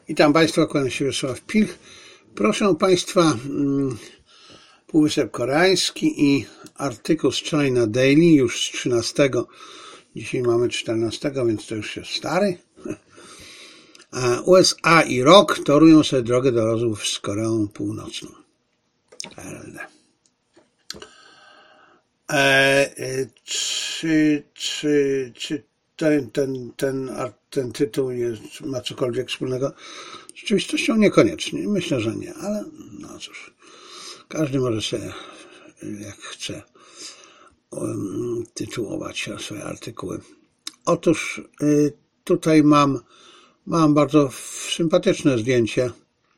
Witam Państwa, kłaniam się Wiesław Pilch. Proszę Państwa, Półwysep Koreański i artykuł z China Daily, już z 13. Dzisiaj mamy 14, więc to już jest stary. USA i Irak torują sobie drogę do rozmów z Koreą Północną. KRLD. Czy ten tytuł ma cokolwiek wspólnego z rzeczywistością? Niekoniecznie. Myślę, że nie, ale no cóż, każdy może sobie jak chce tytułować swoje artykuły. Otóż tutaj mam bardzo sympatyczne zdjęcie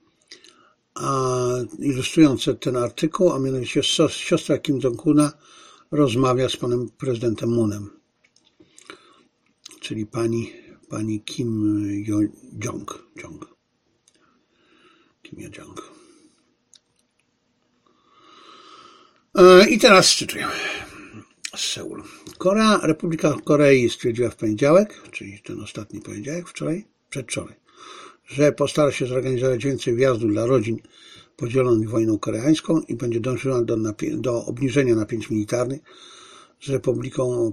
ilustrujące ten artykuł, a mianowicie siostra Kim Jong-una rozmawia z panem prezydentem Moonem, czyli pani Kim Yo-jong. I teraz cytuję z Seulu. Republika Korei stwierdziła w poniedziałek, czyli ten ostatni poniedziałek, przedwczoraj, że postara się zorganizować więcej wjazdów dla rodzin podzielonych wojną koreańską i będzie dążyła do obniżenia napięć militarnych z Republiką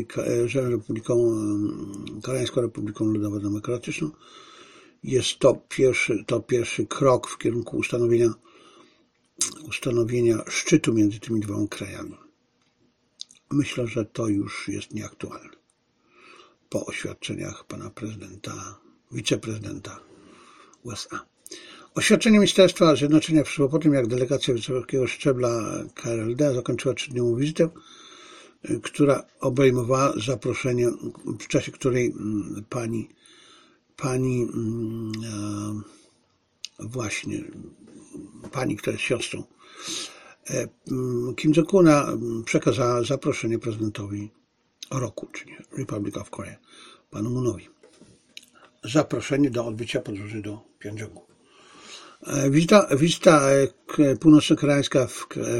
Koreańską Republiką Ludowo-Demokratyczną. Jest to pierwszy krok w kierunku ustanowienia szczytu między tymi dwoma krajami. Myślę, że to już jest nieaktualne. Po oświadczeniach pana wiceprezydenta USA. Oświadczenie Ministerstwa Zjednoczenia przyszło po tym, jak delegacja wysokiego szczebla KRLD zakończyła 3-dniową wizytę, która obejmowała zaproszenie, w czasie której pani, która jest siostrą Kim Jong-una, przekazała zaproszenie prezydentowi roku, czyli Republic of Korea, panu Moonowi. Zaproszenie do odbycia podróży do Pjongjangu. Wizyta północno-koreańska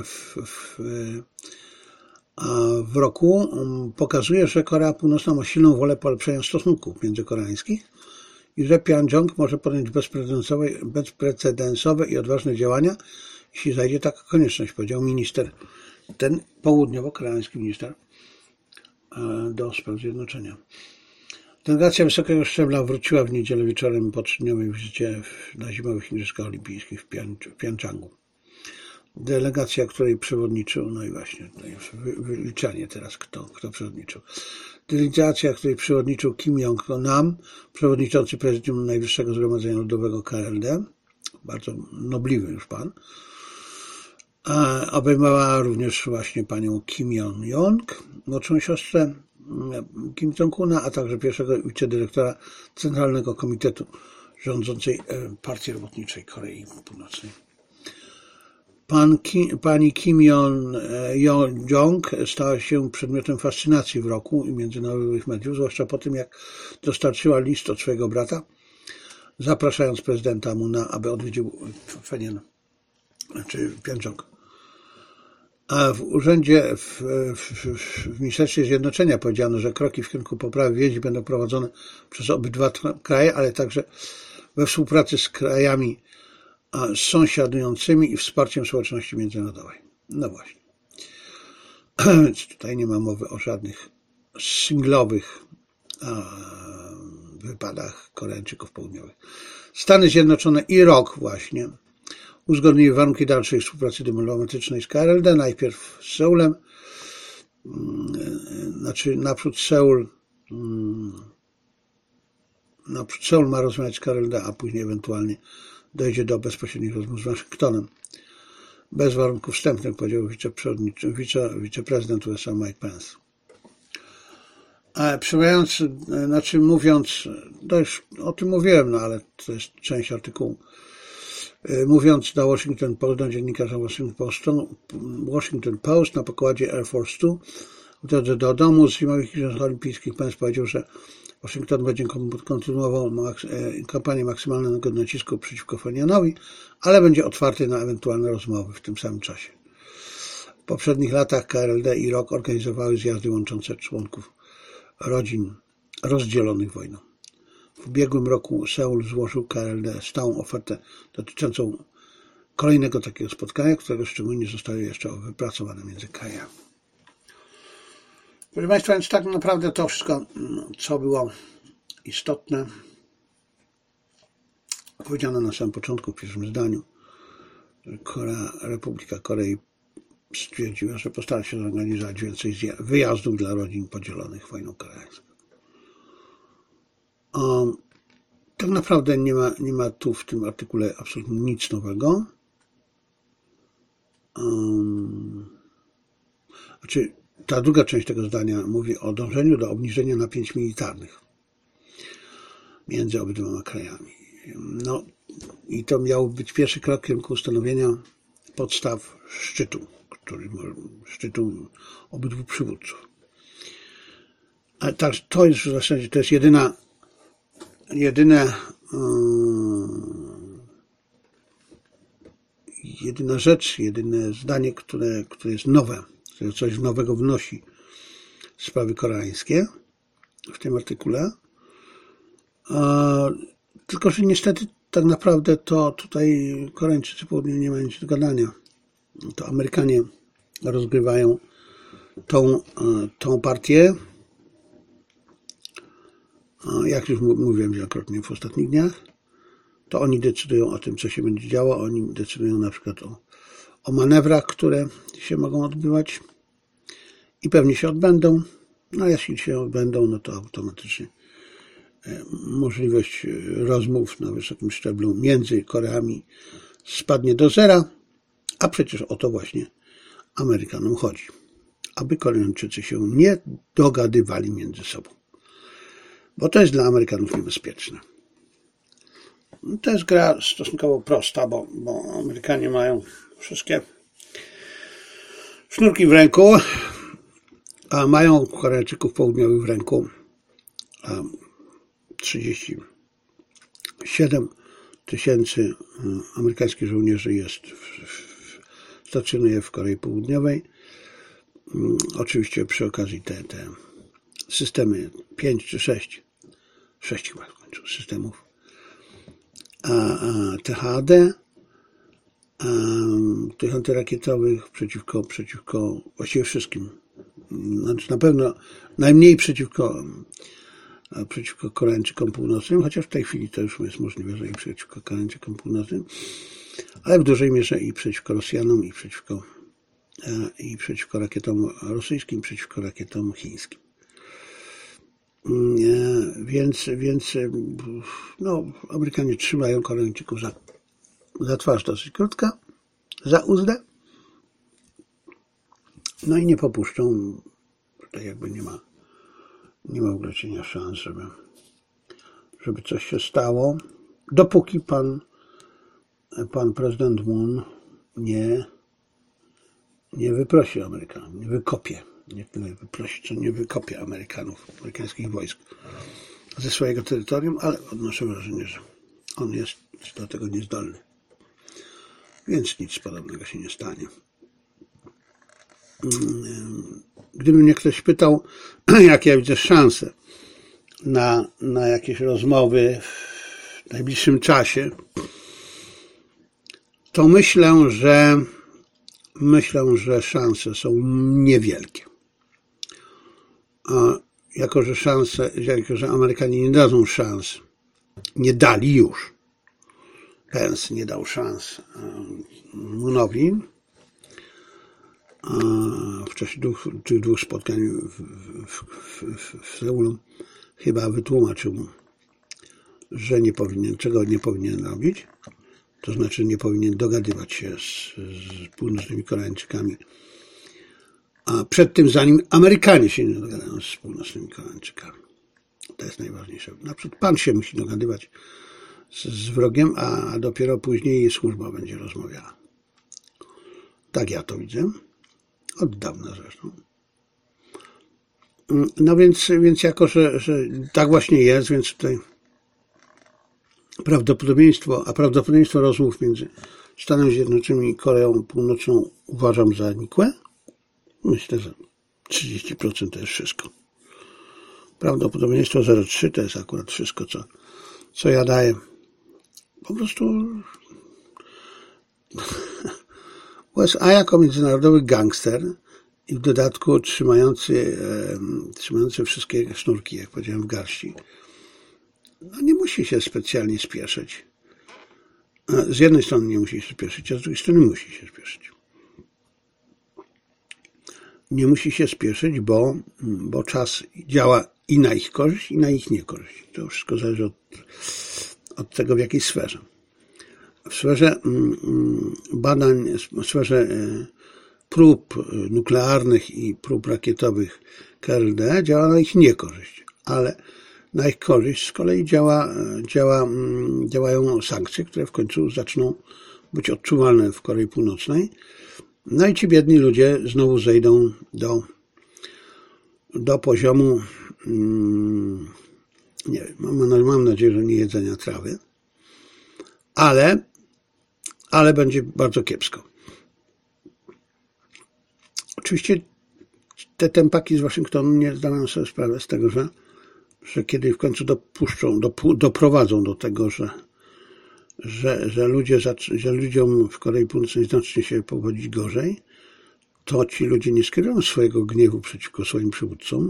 w roku pokazuje, że Korea Północna ma silną wolę polepszenia stosunków międzykoreańskich i że Pjongjang może podjąć bezprecedensowe i odważne działania, jeśli zajdzie taka konieczność, powiedział ten południowo-koreański minister do spraw zjednoczenia. Delegacja wysokiego szczebla wróciła w niedzielę wieczorem po 3-dniowej wizycie na zimowych igrzyskach olimpijskich w Pjongjangu. Delegacja, której przewodniczył, no i właśnie, to jest wyliczanie teraz, kto przewodniczył. Delegacja, której przewodniczył Kim Jong-nam, przewodniczący prezydium Najwyższego Zgromadzenia Ludowego KRLD, bardzo nobliwy już pan, obejmowała również właśnie panią Kim Yo-jong, młodszą siostrę Kim Jong-una, a także pierwszego wicedyrektora Centralnego Komitetu rządzącej Partii Robotniczej Korei Północnej. Pani Kim Yo-jong stała się przedmiotem fascynacji w roku i międzynarodowych mediów, zwłaszcza po tym, jak dostarczyła list od swojego brata, zapraszając prezydenta Moona, aby odwiedził Pjongjang. A w urzędzie w Ministerstwie Zjednoczenia powiedziano, że kroki w kierunku poprawy więzi będą prowadzone przez obydwa kraje, ale także we współpracy z krajami sąsiadującymi i wsparciem społeczności międzynarodowej. No właśnie. Więc tutaj nie ma mowy o żadnych singlowych wypadach Koreańczyków południowych. Stany Zjednoczone i Irak właśnie uzgodniły warunki dalszej współpracy dyplomatycznej z KRLD, najpierw z Seulem, naprzód Seul ma rozmawiać z KRLD, a później ewentualnie dojdzie do bezpośrednich rozmów z Waszyngtonem. Bez warunków wstępnych, powiedział wiceprezydent USA Mike Pence. Mówiąc, to już o tym mówiłem, no ale to jest część artykułu. Mówiąc do Washington Post, do dziennikarza Washington Post na pokładzie Air Force Two w drodze do domu z zimowych igrzysk olimpijskich, Pence powiedział, że Waszyngton będzie kontynuował kampanię maksymalnego nacisku przeciwko Pjongjanowi, ale będzie otwarty na ewentualne rozmowy w tym samym czasie. W poprzednich latach KRLD i Irak organizowały zjazdy łączące członków rodzin rozdzielonych wojną. W W ubiegłym roku Seul złożył KLD stałą ofertę dotyczącą kolejnego takiego spotkania, którego szczegóły nie zostały jeszcze wypracowane między krajami. Proszę Państwa, więc tak naprawdę to wszystko, co było istotne, powiedziano na samym początku, w pierwszym zdaniu. Republika Korei stwierdziła, że postara się zorganizować więcej wyjazdów dla rodzin podzielonych wojną koreańską. Tak naprawdę nie ma tu w tym artykule absolutnie nic nowego. Znaczy, ta druga część tego zdania mówi o dążeniu do obniżenia napięć militarnych między obydwoma krajami. No i to miał być pierwszy krok w kierunku ustanowienia podstaw szczytu obydwu przywódców. Ale tak, to jest w zasadzie jedyna rzecz, jedyne zdanie, które jest nowe, które coś nowego wnosi w sprawy koreańskie w tym artykule. Tylko że niestety tak naprawdę to tutaj Koreańczycy południowi nie mają nic do gadania. To Amerykanie rozgrywają tą partię. Jak już mówiłem wielokrotnie w ostatnich dniach, to oni decydują o tym, co się będzie działo. Oni decydują na przykład o manewrach, które się mogą odbywać i pewnie się odbędą. No a jeśli się odbędą, no to automatycznie możliwość rozmów na wysokim szczeblu między Koreami spadnie do zera, a przecież o to właśnie Amerykanom chodzi. Aby Koreańczycy się nie dogadywali między sobą. Bo to jest dla Amerykanów niebezpieczne. To jest gra stosunkowo prosta, bo Amerykanie mają wszystkie sznurki w ręku, a mają Koreańczyków południowych w ręku 37 000 amerykańskich żołnierzy stacjonuje w Korei Południowej. Oczywiście przy okazji te systemy 5 czy 6 chyba w końcu systemów THAAD, tych antyrakietowych przeciwko właściwie wszystkim. Znaczy na pewno najmniej przeciwko Koreańczykom Północnym, chociaż w tej chwili to już jest możliwe, że i przeciwko Koreańczykom Północnym, ale w dużej mierze i przeciwko Rosjanom, i przeciwko rakietom rosyjskim, przeciwko rakietom chińskim. Więc Amerykanie trzymają Koreańczyków za twarz dosyć krótka, za uzdę, no i nie popuszczą, tutaj jakby nie ma w ogóle cienia szans, żeby coś się stało, dopóki pan prezydent Moon nie wyprosi Amerykanów, nie wykopie, nie tyle wyprosi, co nie wykopie amerykańskich wojsk ze swojego terytorium, ale odnoszę wrażenie, że on jest do tego niezdolny. Więc nic podobnego się nie stanie. Gdyby mnie ktoś pytał, jakie ja widzę szanse na jakieś rozmowy w najbliższym czasie, to myślę, że szanse są niewielkie. Jako że Amerykanie nie dadzą szans, nie dali już. Pence nie dał szans Moonowi. W czasie tych dwóch spotkań w Seulu chyba wytłumaczył mu, że czego nie powinien robić. To znaczy nie powinien dogadywać się z północnymi Koreańczykami. A przed tym, zanim Amerykanie się nie dogadają z północnymi Koreańczykami. To jest najważniejsze. Na przykład pan się musi dogadywać z wrogiem, a dopiero później służba będzie rozmawiała. Tak ja to widzę. Od dawna zresztą. No więc jako, że tak właśnie jest, więc tutaj prawdopodobieństwo rozmów między Stanami Zjednoczonymi i Koreą Północną uważam za nikłe. Myślę, że 30% to jest wszystko. Prawdopodobieństwo 0,3 to jest akurat wszystko, co ja daję. Po prostu USA jako międzynarodowy gangster i w dodatku trzymający wszystkie sznurki, jak powiedziałem, w garści, no nie musi się specjalnie spieszyć. Z jednej strony nie musi się spieszyć, a z drugiej strony musi się spieszyć. Nie musi się spieszyć, bo czas działa i na ich korzyść, i na ich niekorzyść. To wszystko zależy od tego, w jakiej sferze. W sferze badań, w sferze prób nuklearnych i prób rakietowych KRD działa na ich niekorzyść, ale na ich korzyść z kolei działają sankcje, które w końcu zaczną być odczuwalne w Korei Północnej. No i ci biedni ludzie znowu zejdą do poziomu, nie wiem, mam nadzieję, że nie jedzenia trawy, ale będzie bardzo kiepsko. Oczywiście te tempaki z Waszyngtonu nie zdają sobie sprawę z tego, że kiedy w końcu doprowadzą do tego, że ludziom w Korei Północnej zacznie się powodzić gorzej, to ci ludzie nie skierują swojego gniewu przeciwko swoim przywódcom,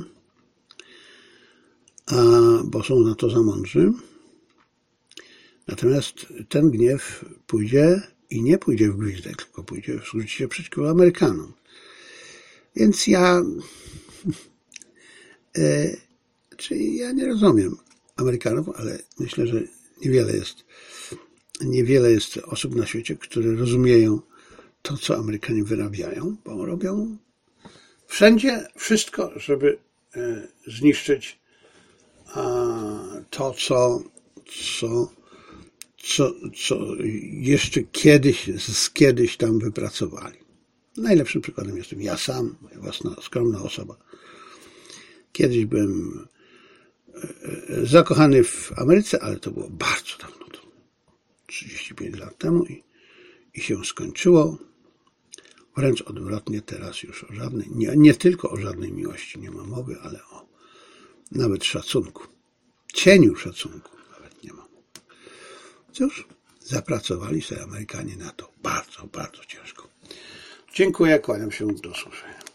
bo są na to za mądrzy. Natomiast ten gniew pójdzie i nie pójdzie w gwizdek, tylko pójdzie zwróci się przeciwko Amerykanom. Więc ja nie rozumiem Amerykanów, ale myślę, że niewiele jest osób na świecie, które rozumieją to, co Amerykanie wyrabiają, bo robią wszędzie wszystko, żeby zniszczyć to, co jeszcze kiedyś tam wypracowali. Najlepszym przykładem jestem ja sam, moja własna skromna osoba. Kiedyś byłem zakochany w Ameryce, ale to było bardzo dawno, 35 lat temu i się skończyło. Wręcz odwrotnie, teraz już o żadnej, nie tylko o żadnej miłości nie ma mowy, ale o nawet szacunku. Cieniu szacunku nawet nie ma. Cóż, zapracowali sobie Amerykanie na to bardzo, bardzo ciężko. Dziękuję, kłaniam się, do usłyszenia.